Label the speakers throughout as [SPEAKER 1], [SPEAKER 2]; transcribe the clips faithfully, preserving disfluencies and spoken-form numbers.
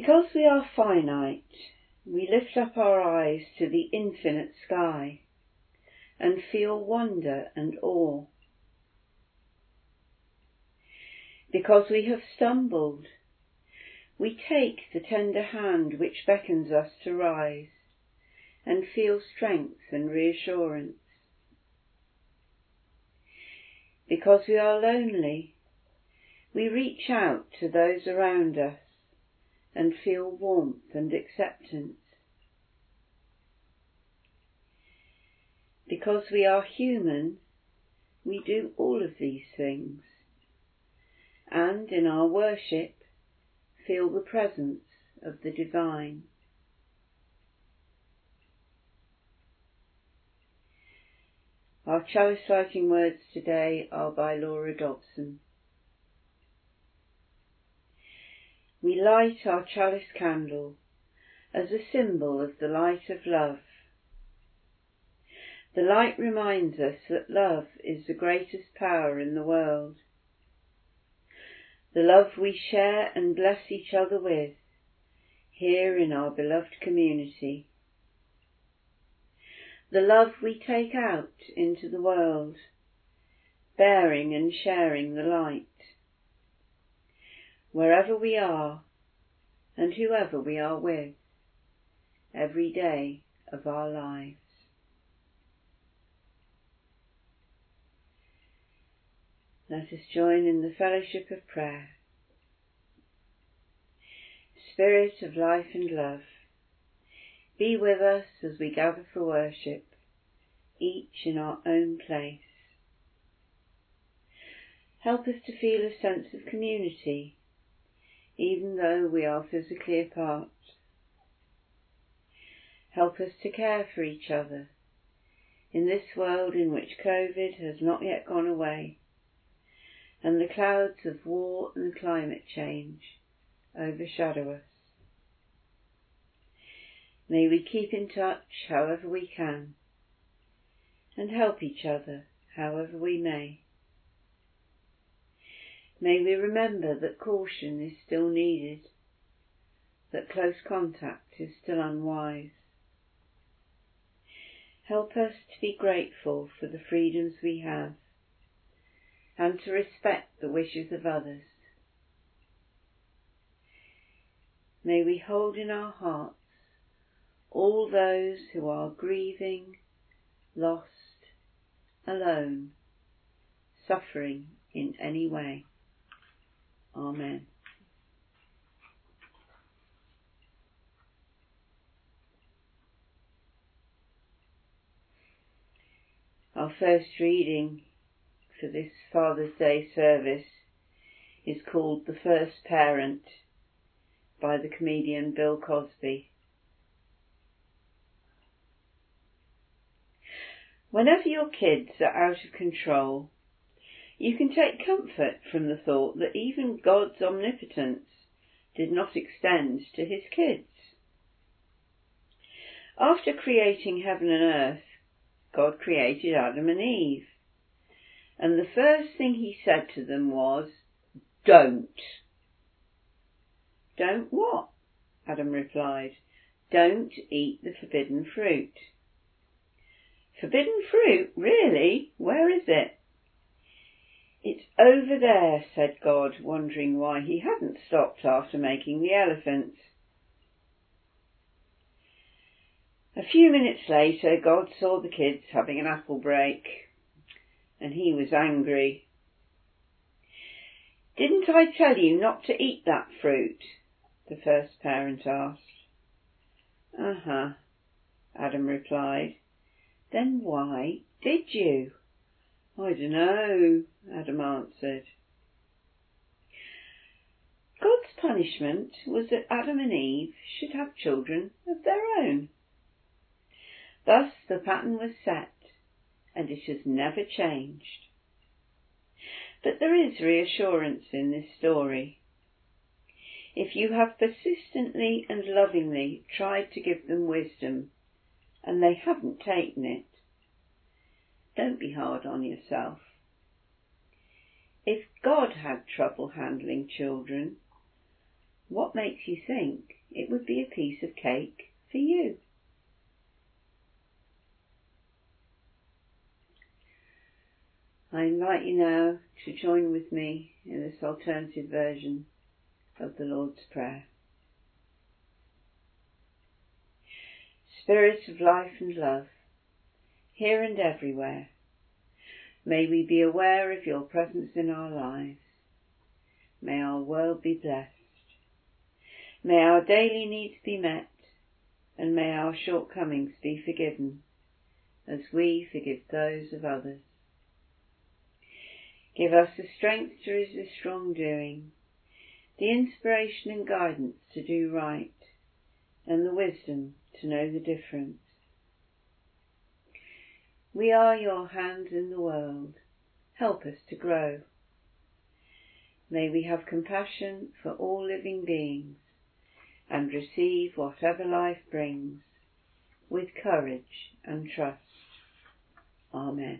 [SPEAKER 1] Because we are finite, we lift up our eyes to the infinite sky and feel wonder and awe. Because we have stumbled, we take the tender hand which beckons us to rise and feel strength and reassurance. Because we are lonely, we reach out to those around us and feel warmth and acceptance. Because we are human, we do all of these things, and in our worship feel the presence of the divine. Our chalice lighting words today are by Laura Dobson. We light our chalice candle as a symbol of the light of love. The light reminds us that love is the greatest power in the world. The love we share and bless each other with here in our beloved community. The love we take out into the world, bearing and sharing the light. Wherever we are and whoever we are with, every day of our lives. Let us join in the fellowship of prayer. Spirit of life and love, be with us as we gather for worship, each in our own place. Help us to feel a sense of community, even though we are physically apart. Help us to care for each other in this world in which COVID has not yet gone away, and the clouds of war and climate change overshadow us. May we keep in touch however we can, and help each other however we may. May we remember that caution is still needed, that close contact is still unwise. Help us to be grateful for the freedoms we have, and to respect the wishes of others. May we hold in our hearts all those who are grieving, lost, alone, suffering in any way. Amen. Our first reading for this Father's Day service is called The First Parent by the comedian Bill Cosby. Whenever your kids are out of control, you can take comfort from the thought that even God's omnipotence did not extend to his kids. After creating heaven and earth, God created Adam and Eve, and the first thing he said to them was, "Don't." "Don't what?" Adam replied. "Don't eat the forbidden fruit." "Forbidden fruit? Really? Where is it?" "It's over there," said God, wondering why he hadn't stopped after making the elephants. A few minutes later, God saw the kids having an apple break, and he was angry. "Didn't I tell you not to eat that fruit?" the first parent asked. "Uh-huh," Adam replied. "Then why did you?" "I dunno," Adam answered. God's punishment was that Adam and Eve should have children of their own. Thus the pattern was set, and it has never changed. But there is reassurance in this story. If you have persistently and lovingly tried to give them wisdom, and they haven't taken it, don't be hard on yourself. If God had trouble handling children, What makes you think it would be a piece of cake for you? I invite you now to join with me in this alternative version of the Lord's Prayer. Spirit of life and love, here and everywhere, may we be aware of your presence in our lives. May our world be blessed. May our daily needs be met, and may our shortcomings be forgiven, as we forgive those of others. Give us the strength to resist wrongdoing, the inspiration and guidance to do right, and the wisdom to know the difference. We are your hands in the world. Help us to grow. May we have compassion for all living beings and receive whatever life brings with courage and trust. Amen.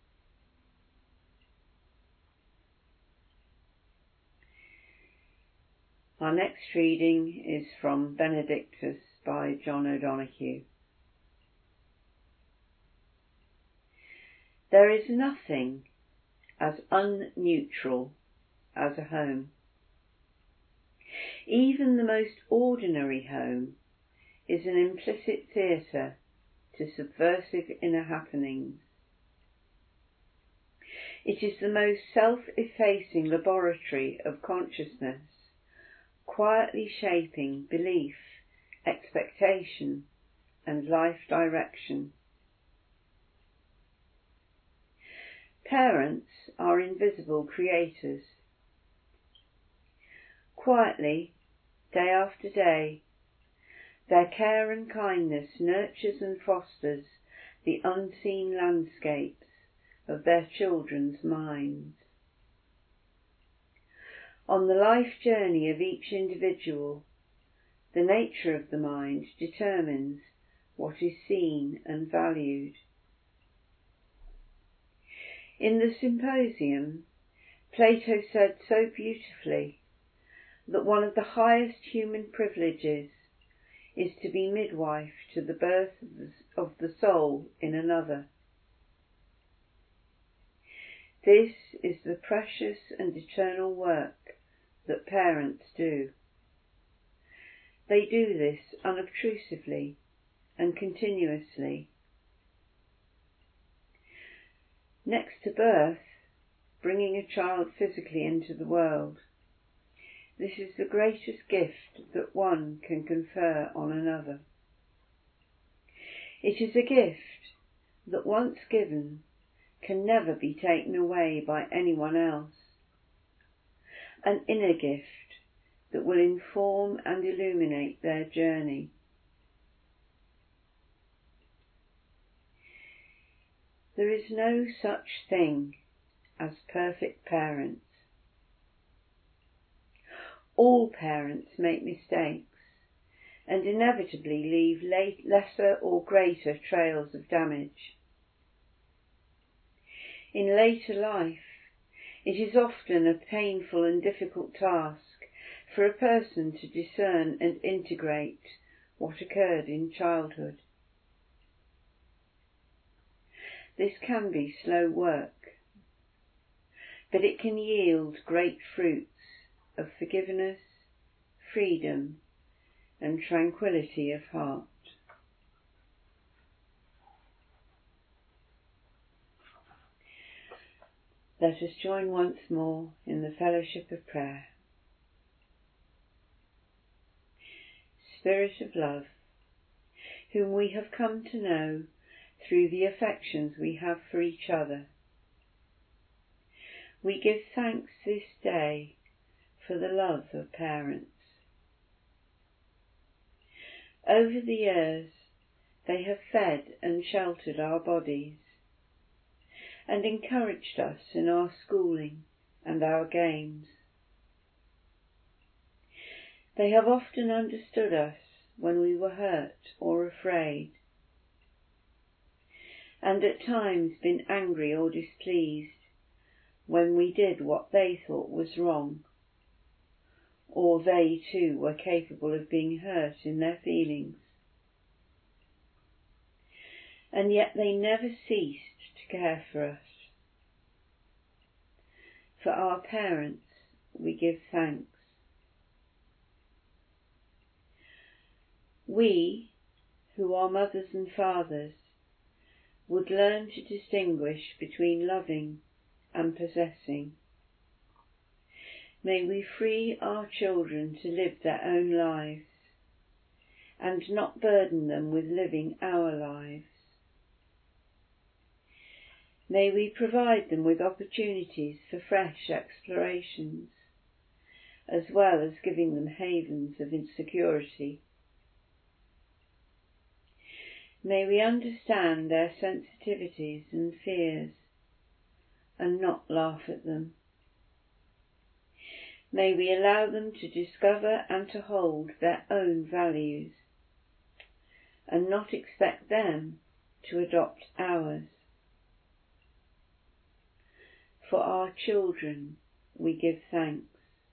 [SPEAKER 1] Our next reading is from Benedictus by John O'Donoghue. There is nothing as unneutral as a home. Even the most ordinary home is an implicit theatre to subversive inner happenings. It is the most self-effacing laboratory of consciousness, quietly shaping belief, expectation, and life direction. Parents are invisible creators. Quietly, day after day, their care and kindness nurtures and fosters the unseen landscapes of their children's minds. On the life journey of each individual, the nature of the mind determines what is seen and valued. In the Symposium, Plato said so beautifully that one of the highest human privileges is to be midwife to the birth of the, of the soul in another. This is the precious and eternal work that parents do. They do this unobtrusively and continuously. Next to birth, bringing a child physically into the world, this is the greatest gift that one can confer on another. It is a gift that, once given, can never be taken away by anyone else. An inner gift that will inform and illuminate their journey. There is no such thing as perfect parents. All parents make mistakes and inevitably leave late, lesser or greater trails of damage. In later life, it is often a painful and difficult task for a person to discern and integrate what occurred in childhood. This can be slow work, but it can yield great fruits of forgiveness, freedom, and tranquility of heart. Let us join once more in the fellowship of prayer. Spirit of love, whom we have come to know through the affections we have for each other, we give thanks this day for the love of parents. Over the years, they have fed and sheltered our bodies, and encouraged us in our schooling and our games. They have often understood us when we were hurt or afraid, and at times been angry or displeased when we did what they thought was wrong, or they too were capable of being hurt in their feelings. And yet they never ceased to care for us. For our parents we give thanks. We, who are mothers and fathers, would learn to distinguish between loving and possessing. May we free our children to live their own lives and not burden them with living our lives. May we provide them with opportunities for fresh explorations, as well as giving them havens of insecurity. May we understand their sensitivities and fears and not laugh at them. May we allow them to discover and to hold their own values and not expect them to adopt ours. For our children we give thanks.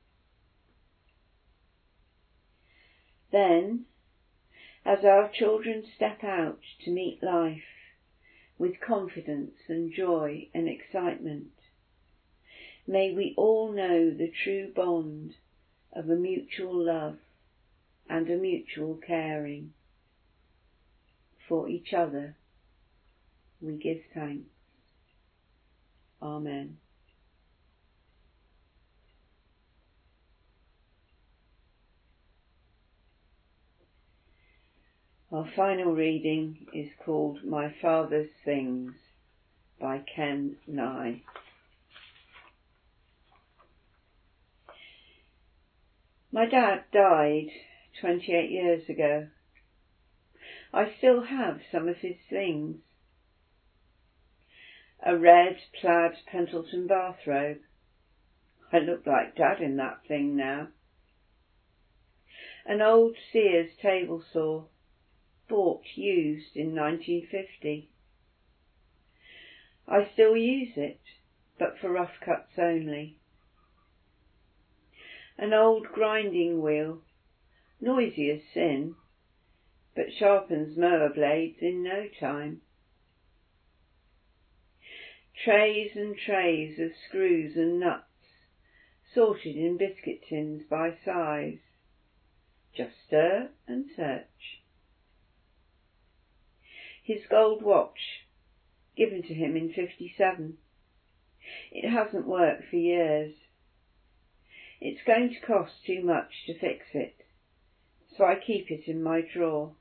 [SPEAKER 1] Then, as our children step out to meet life with confidence and joy and excitement, may we all know the true bond of a mutual love and a mutual caring. For each other we give thanks. Amen. Our final reading is called My Father's Things by Ken Nye. My dad died twenty-eight years ago. I still have some of his things. A red plaid Pendleton bathrobe. I look like Dad in that thing now. An old Sears table saw, bought used in nineteen fifty. I still use it, but for rough cuts only. An old grinding wheel, noisy as sin, but sharpens mower blades in no time. Trays and trays of screws and nuts, sorted in biscuit tins by size. Just stir and search. His gold watch, given to him in fifty-seven. It hasn't worked for years. It's going to cost too much to fix it, so I keep it in my drawer.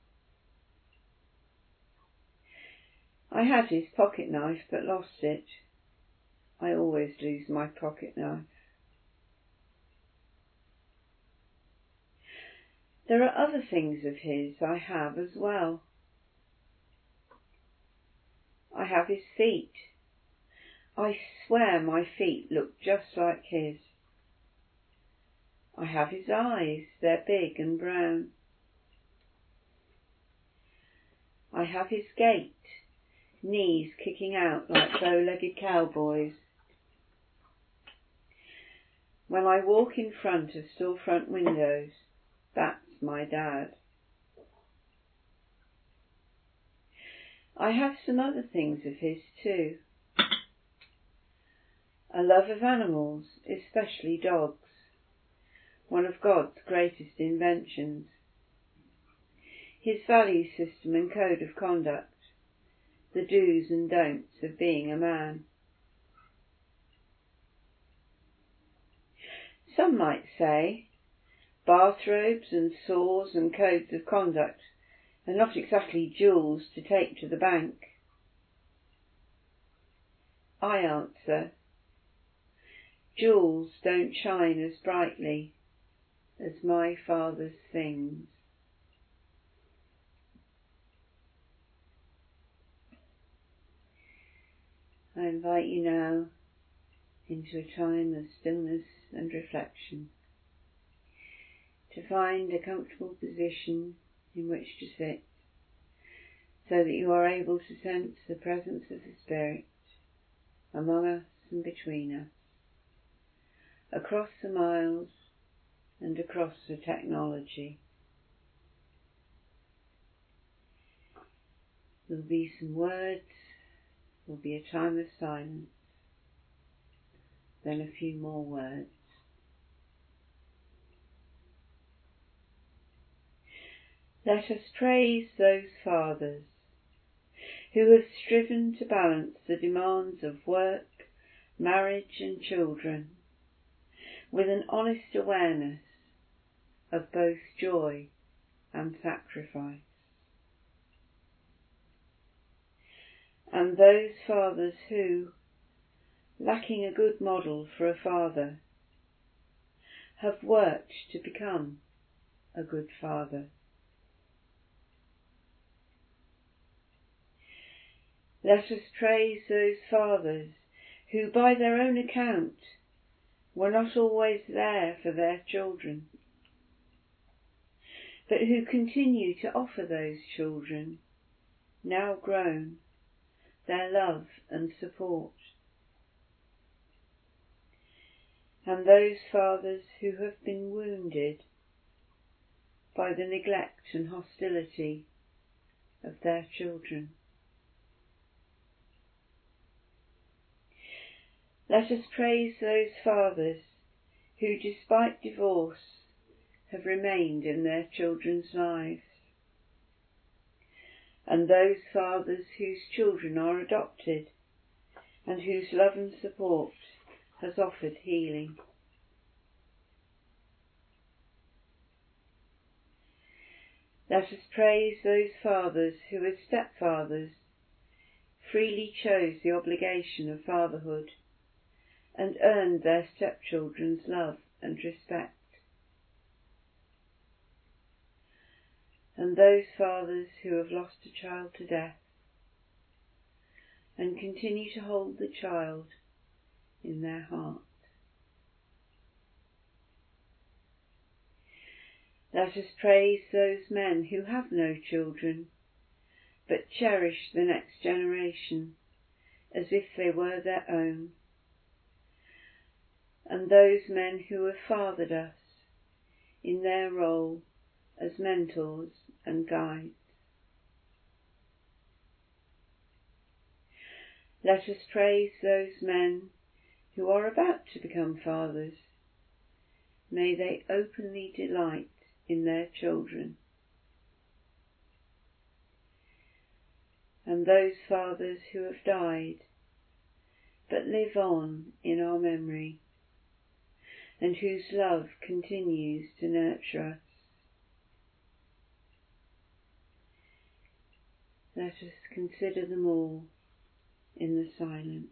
[SPEAKER 1] I had his pocket knife but lost it. I always lose my pocket knife. There are other things of his I have as well. I have his feet. I swear my feet look just like his. I have his eyes, they're big and brown. I have his gait, knees kicking out like bow-legged cowboys. When I walk in front of storefront windows, that's my dad. I have some other things of his too. A love of animals, especially dogs, one of God's greatest inventions. His value system and code of conduct, the do's and don'ts of being a man. Some might say, bathrobes and saws and codes of conduct are not exactly jewels to take to the bank. I answer, jewels don't shine as brightly as my Father's things. I invite you now into a time of stillness and reflection, to find a comfortable position in which to sit, so that you are able to sense the presence of the Spirit among us and between us, across the miles and across the technology. There'll be some words, there'll be a time of silence, then a few more words. Let us praise those fathers who have striven to balance the demands of work, marriage and children with an honest awareness of both joy and sacrifice. And those fathers who, lacking a good model for a father, have worked to become a good father. Let us praise those fathers who, by their own account, were not always there for their children, but who continue to offer those children, now grown, their love and support. And those fathers who have been wounded by the neglect and hostility of their children. Let us praise those fathers who, despite divorce, have remained in their children's lives, and those fathers whose children are adopted and whose love and support has offered healing. Let us praise those fathers who, as stepfathers, freely chose the obligation of fatherhood and earned their stepchildren's love and respect. And those fathers who have lost a child to death and continue to hold the child in their heart. Let us praise those men who have no children, but cherish the next generation as if they were their own, and those men who have fathered us in their role as mentors and guides. Let us praise those men who are about to become fathers. May they openly delight in their children. And those fathers who have died, but live on in our memory, and whose love continues to nurture us. Let us consider them all in the silence.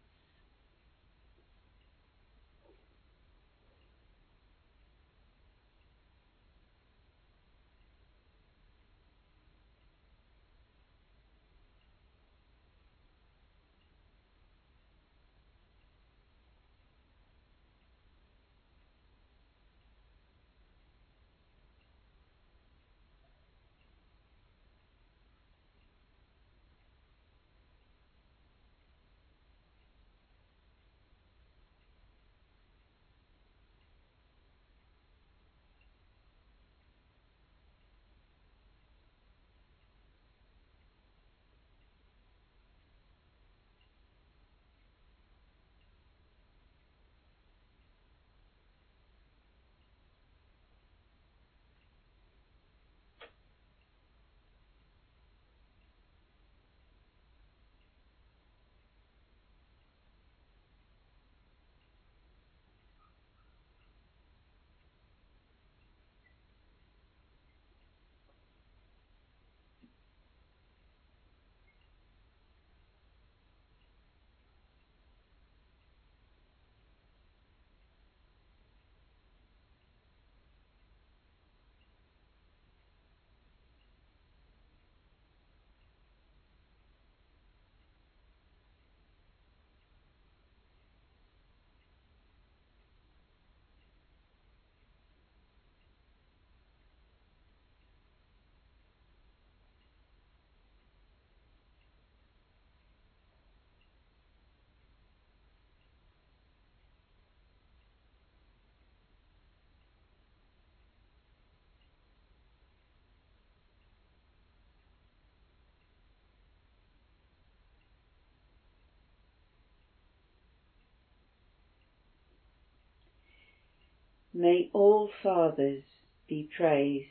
[SPEAKER 1] May all fathers be praised.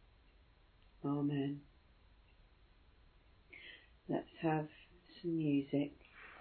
[SPEAKER 1] Amen. Let's have some music.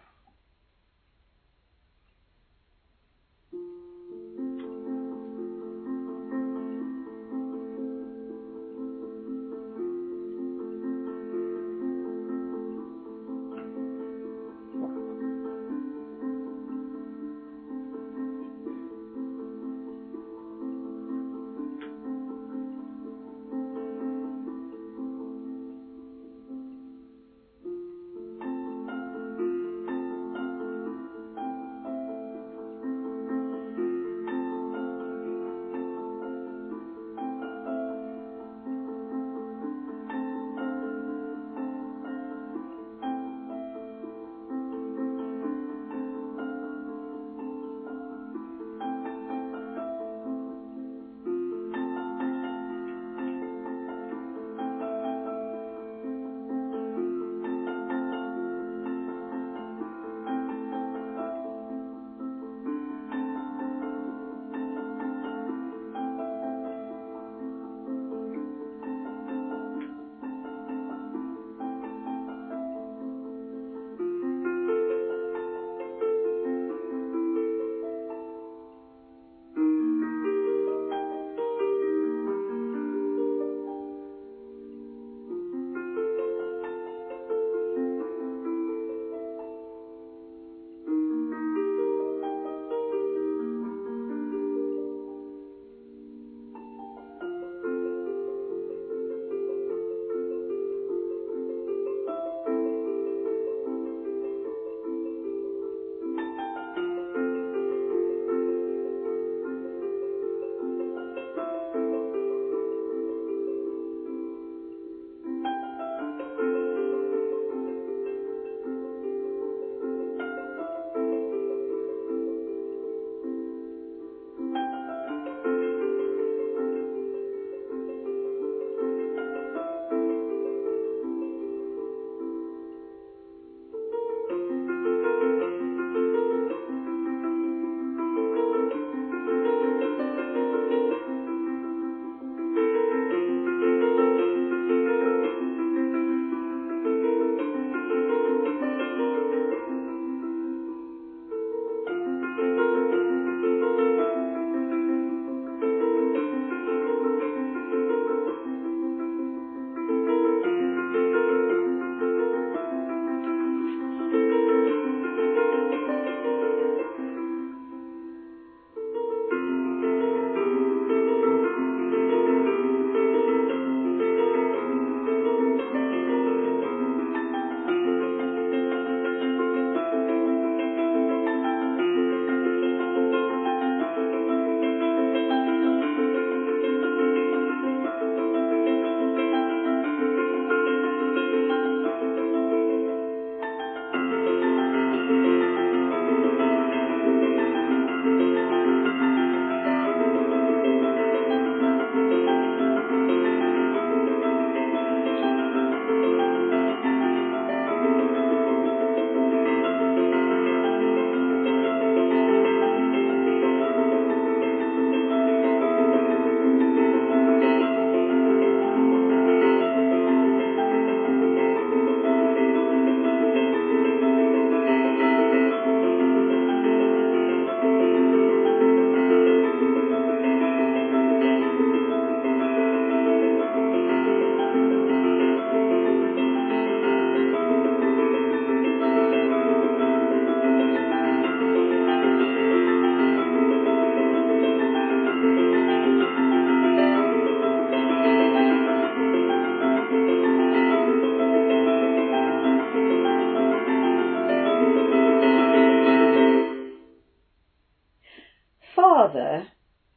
[SPEAKER 1] Father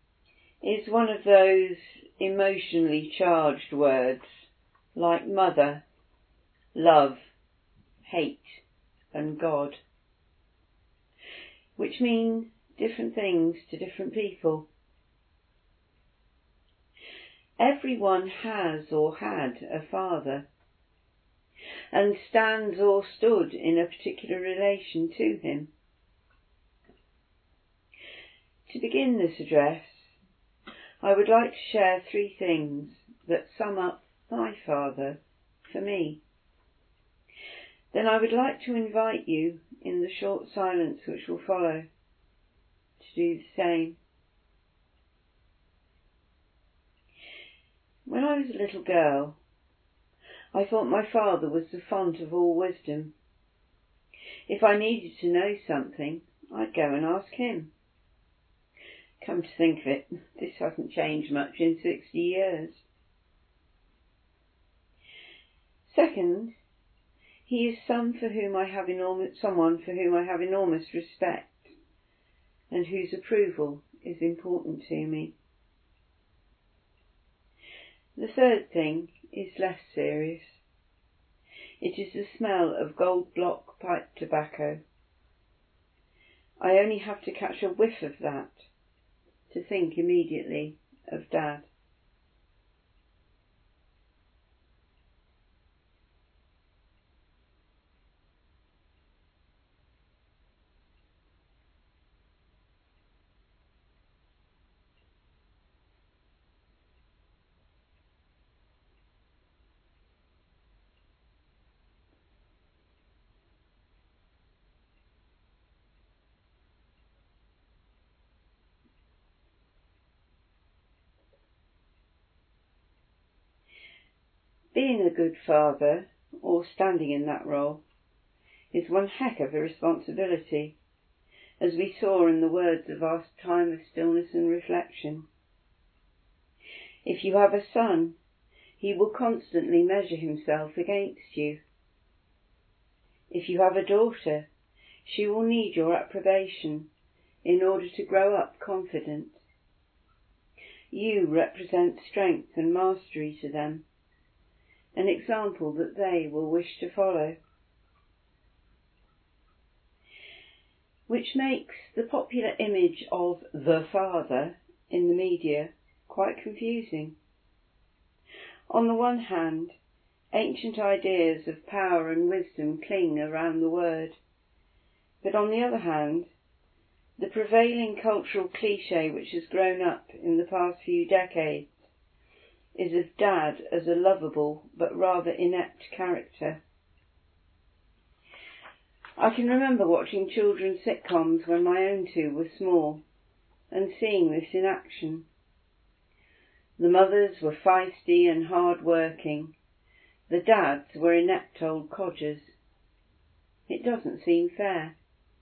[SPEAKER 1] is one of those emotionally charged words like mother, love, hate and God, which mean different things to different people. Everyone has or had a father and stands or stood in a particular relation to him. To begin this address, I would like to share three things that sum up my father for me. Then I would like to invite you, in the short silence which will follow, to do the same. When I was a little girl, I thought my father was the font of all wisdom. If I needed to know something, I'd go and ask him. Come to think of it, this hasn't changed much in sixty years. Second, he is some for whom I have enormous, someone for whom I have enormous respect, and whose approval is important to me. The third thing is less serious. It is the smell of gold block pipe tobacco. I only have to catch a whiff of that to think immediately of Dad. Being a good father, or standing in that role, is one heck of a responsibility, as we saw in the words of our time of stillness and reflection. If you have a son, he will constantly measure himself against you. If you have a daughter, she will need your approbation in order to grow up confident. You represent strength and mastery to them, an example that they will wish to follow. Which makes the popular image of the father in the media quite confusing. On the one hand, ancient ideas of power and wisdom cling around the word, but on the other hand, the prevailing cultural cliché which has grown up in the past few decades is of Dad as a lovable but rather inept character. I can remember watching children's sitcoms when my own two were small and seeing this in action. The mothers were feisty and hard-working. The dads were inept old codgers. It doesn't seem fair.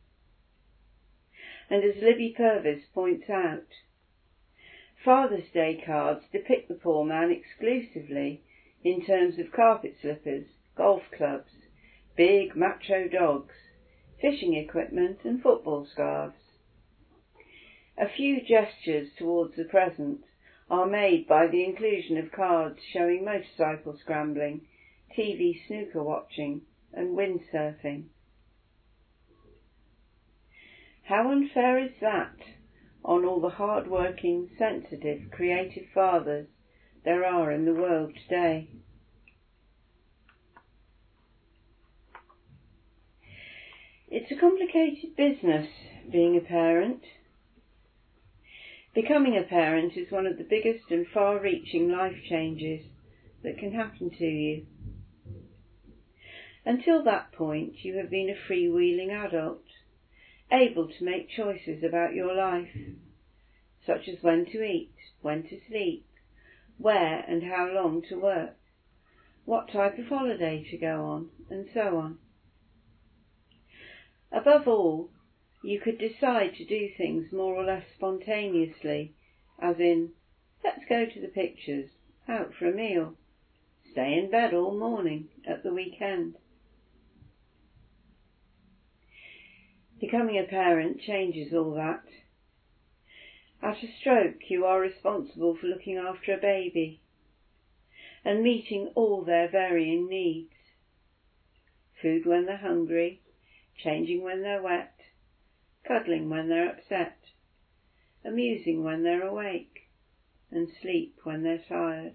[SPEAKER 1] And as Libby Purvis points out, Father's Day cards depict the poor man exclusively in terms of carpet slippers, golf clubs, big macho dogs, fishing equipment and football scarves. A few gestures towards the present are made by the inclusion of cards showing motorcycle scrambling, T V snooker watching and windsurfing. How unfair is that on all the hard-working, sensitive, creative fathers there are in the world today? It's a complicated business, being a parent. Becoming a parent is one of the biggest and far-reaching life changes that can happen to you. Until that point, you have been a freewheeling adult, able to make choices about your life, such as when to eat, when to sleep, where and how long to work, what type of holiday to go on, and so on. Above all, you could decide to do things more or less spontaneously, as in, let's go to the pictures, out for a meal, stay in bed all morning, at the weekend. Becoming a parent changes all that. At a stroke, you are responsible for looking after a baby and meeting all their varying needs. Food when they're hungry, changing when they're wet, cuddling when they're upset, amusing when they're awake, and sleep when they're tired.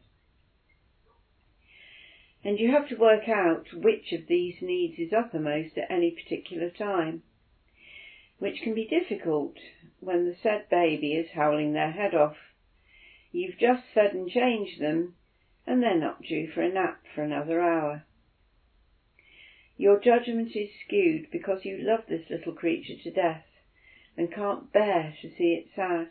[SPEAKER 1] And you have to work out which of these needs is uppermost at any particular time, which can be difficult when the said baby is howling their head off, You've just fed and changed them, and they're not due for a nap for another hour. Your judgment is skewed because you love this little creature to death and can't bear to see it sad.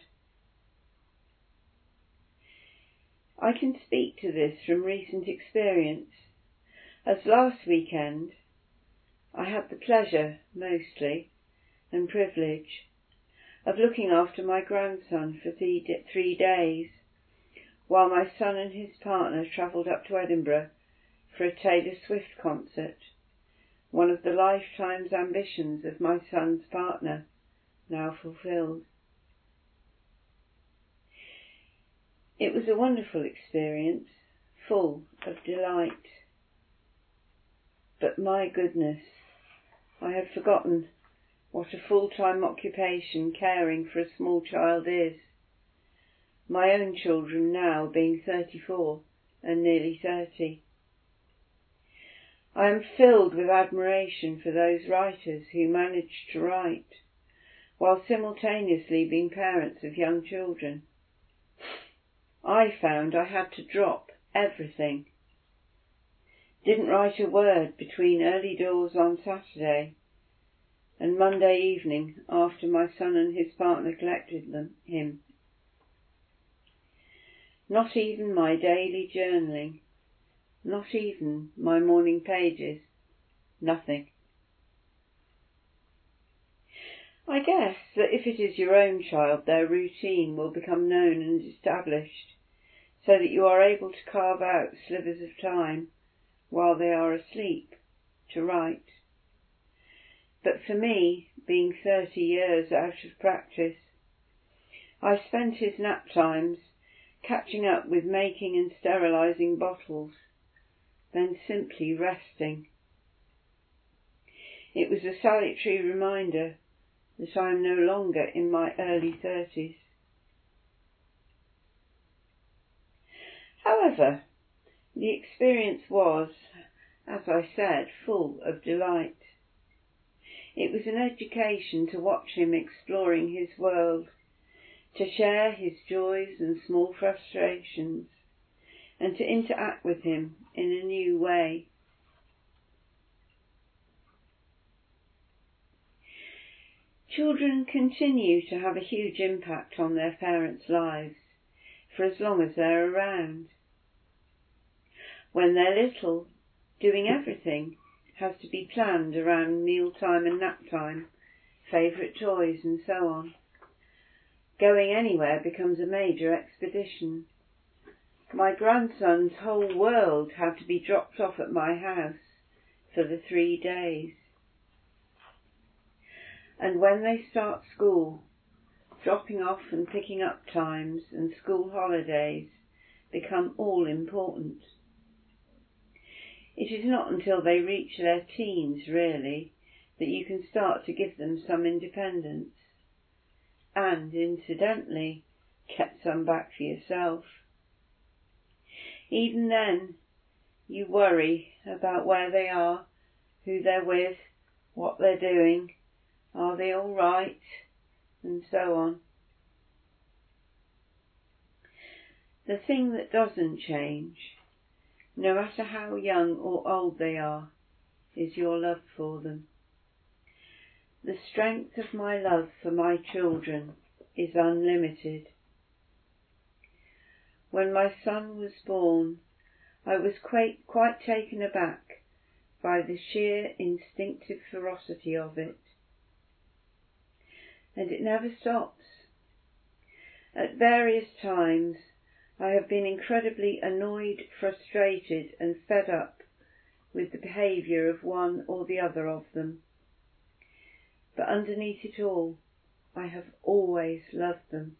[SPEAKER 1] I can speak to this from recent experience, as last weekend I had the pleasure, mostly, and privilege, of looking after my grandson for three, three days, while my son and his partner travelled up to Edinburgh for a Taylor Swift concert, one of the lifetime's ambitions of my son's partner, now fulfilled. It was a wonderful experience, full of delight. But my goodness, I had forgotten what a full-time occupation caring for a small child is, my own children now being thirty-four and nearly thirty. I am filled with admiration for those writers who manage to write, while simultaneously being parents of young children. I found I had to drop everything. Didn't write a word between early doors on Saturday and Monday evening after my son and his partner collected them, him. Not even my daily journaling, not even my morning pages, nothing. I guess that if it is your own child, their routine will become known and established, so that you are able to carve out slivers of time while they are asleep to write. But for me, being thirty years out of practice, I spent his nap times catching up with making and sterilising bottles, then simply resting. It was a salutary reminder that I am no longer in my early thirties. However, the experience was, as I said, full of delight. It was an education to watch him exploring his world, to share his joys and small frustrations, and to interact with him in a new way. Children continue to have a huge impact on their parents' lives for as long as they're around. When they're little, doing everything has to be planned around mealtime and nap time, favourite toys and so on. Going anywhere becomes a major expedition. My grandson's whole world had to be dropped off at my house for the three days. And when they start school, dropping off and picking up times and school holidays become all important. It is not until they reach their teens, really, that you can start to give them some independence, and, incidentally, get some back for yourself. Even then, you worry about where they are, who they're with, what they're doing, are they all right, and so on. The thing that doesn't change, no matter how young or old they are, is your love for them. The strength of my love for my children is unlimited. When my son was born, I was quite, quite taken aback by the sheer instinctive ferocity of it. And it never stops. At various times, I have been incredibly annoyed, frustrated and fed up with the behaviour of one or the other of them. But underneath it all, I have always loved them.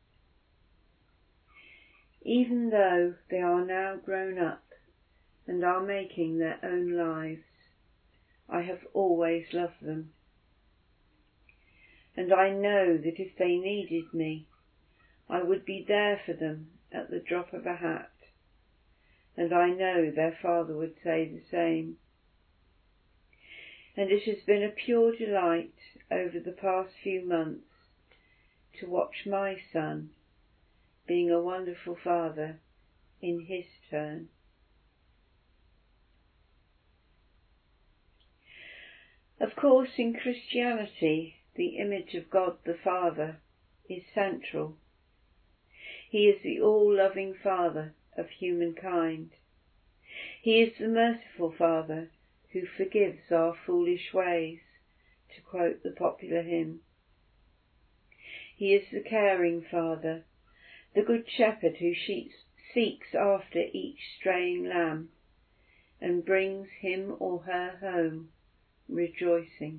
[SPEAKER 1] Even though they are now grown up and are making their own lives, I have always loved them. And I know that if they needed me, I would be there for them at the drop of a hat, and I know their father would say the same. And it has been a pure delight over the past few months to watch my son being a wonderful Father in his turn. Of course, in Christianity, the image of God the Father is central. He is the all-loving Father of humankind. He is the merciful Father who forgives our foolish ways, to quote the popular hymn. He is the caring Father, the Good Shepherd who seeks after each straying lamb and brings him or her home rejoicing.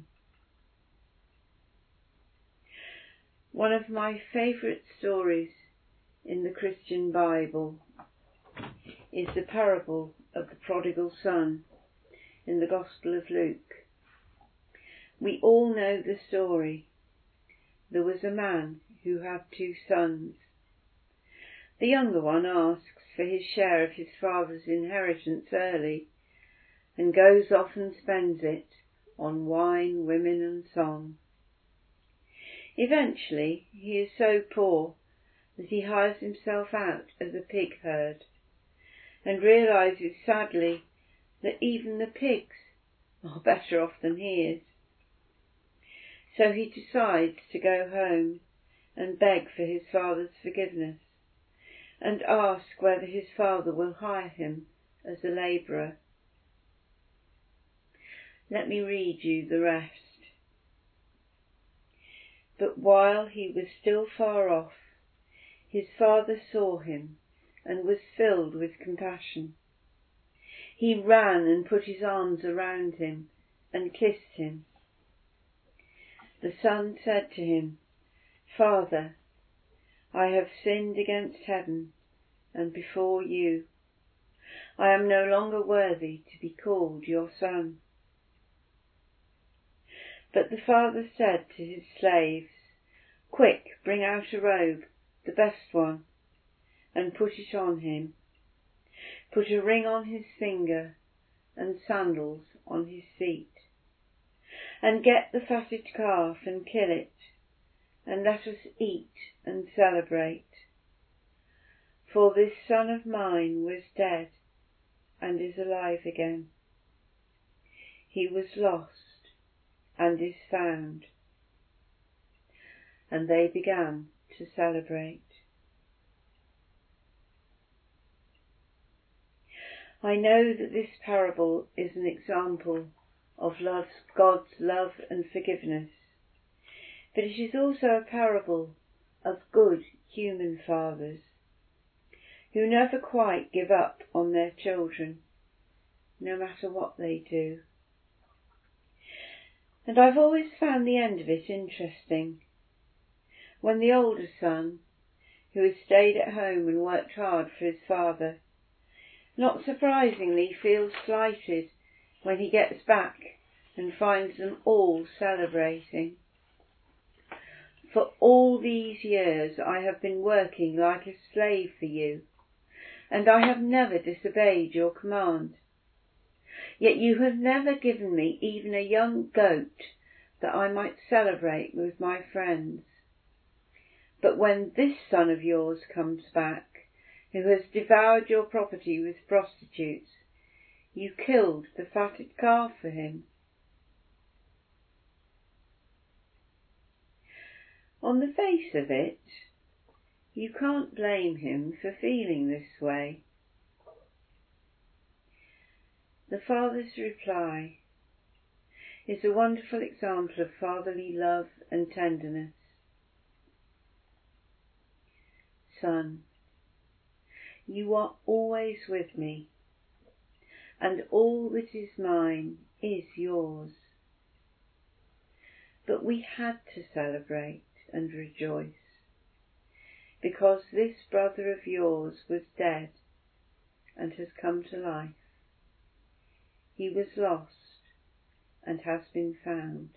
[SPEAKER 1] One of my favourite stories in the Christian Bible is the parable of the prodigal son in the Gospel of Luke. We all know the story. There was a man who had two sons. The younger one asks for his share of his father's inheritance early and goes off and spends it on wine, women and song. Eventually he is so poor that he hires himself out as a pig herd and realises sadly that even the pigs are better off than he is. So he decides to go home and beg for his father's forgiveness and ask whether his father will hire him as a labourer. Let me read you the rest. But while he was still far off, his father saw him and was filled with compassion. He ran and put his arms around him and kissed him. The son said to him, "Father, I have sinned against heaven and before you. I am no longer worthy to be called your son." But the father said to his slaves, "Quick, bring out a robe, the best one, and put it on him. Put a ring on his finger and sandals on his feet. And get the fatted calf and kill it, and let us eat and celebrate. For this son of mine was dead and is alive again. He was lost and is found." And they began to celebrate. I know that this parable is an example of love's, God's love and forgiveness, but it is also a parable of good human fathers who never quite give up on their children, no matter what they do. And I've always found the end of it interesting. When the older son, who has stayed at home and worked hard for his father, not surprisingly feels slighted when he gets back and finds them all celebrating. "For all these years I have been working like a slave for you, and I have never disobeyed your command. Yet you have never given me even a young goat that I might celebrate with my friends. But when this son of yours comes back, who has devoured your property with prostitutes, you killed the fatted calf for him." On the face of it, you can't blame him for feeling this way. The father's reply is a wonderful example of fatherly love and tenderness. "Son, you are always with me, and all that is mine is yours. But we had to celebrate and rejoice, because this brother of yours was dead and has come to life. He was lost and has been found."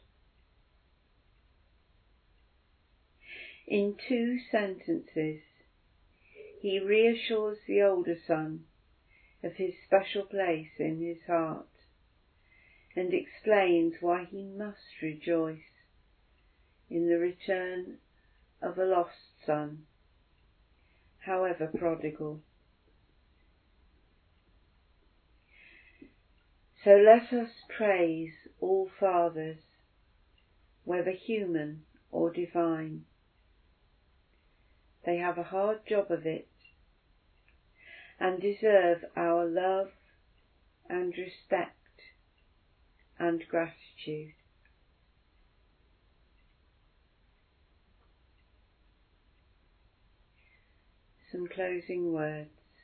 [SPEAKER 1] In two sentences, he reassures the older son of his special place in his heart and explains why he must rejoice in the return of a lost son however prodigal. So let us praise all fathers, whether human or divine. They have a hard job of it, and deserve our love and respect and gratitude. Some closing words.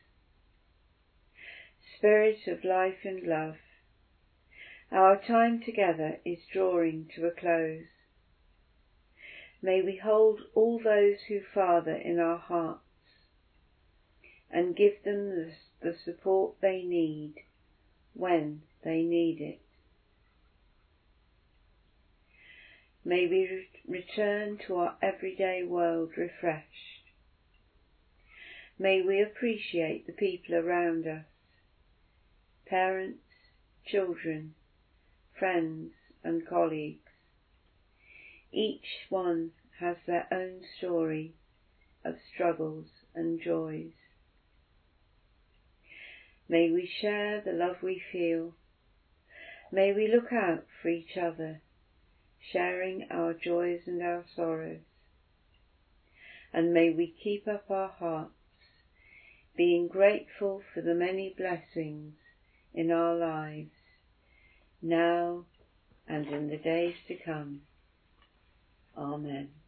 [SPEAKER 1] Spirit of life and love, our time together is drawing to a close. May we hold all those who father in our hearts and give them the, the support they need when they need it. May we re- return to our everyday world refreshed. May we appreciate the people around us, parents, children, friends and colleagues. Each one has their own story of struggles and joys. May we share the love we feel. May we look out for each other, sharing our joys and our sorrows. And may we keep up our hearts, being grateful for the many blessings in our lives, now and in the days to come. Amen.